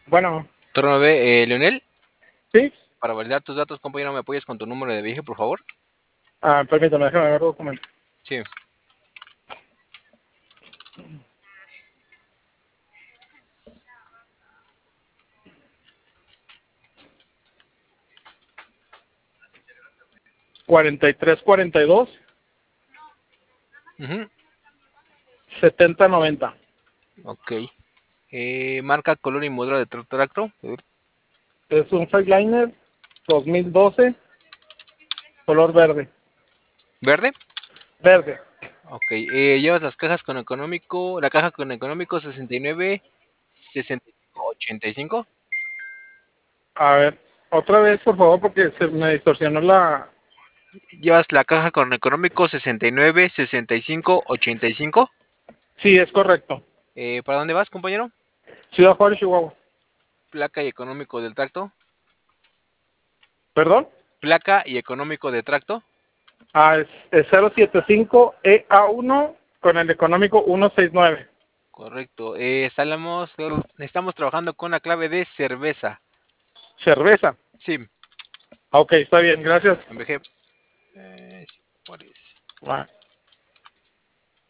Bueno, Turno B, Leonel. sí. Para validar tus datos, compañero, ¿me apoyas con tu número de viaje, por favor? Permítame, déjame ver documento. Sí. 4342 Ujú. 7090. Ok. Marca, color y modelo de tracto. Es un Freightliner 2012, color verde. ¿Verde? Verde. Ok. Llevas las cajas con económico. La caja con económico 69, 65, 85. A ver, otra vez, por favor, porque se me distorsionó la... Llevas la caja con económico 69, 65, 85. Sí, es correcto. ¿Para dónde vas, compañero? Ciudad Juárez, Chihuahua. Placa y económico del tracto. ¿Perdón? Placa y económico de tracto. Es 075 EA1 con el económico 169. Correcto. Estamos trabajando con la clave de cerveza. Cerveza. Sí, Ok, está bien, gracias. MBG. Sí, Juárez. Va.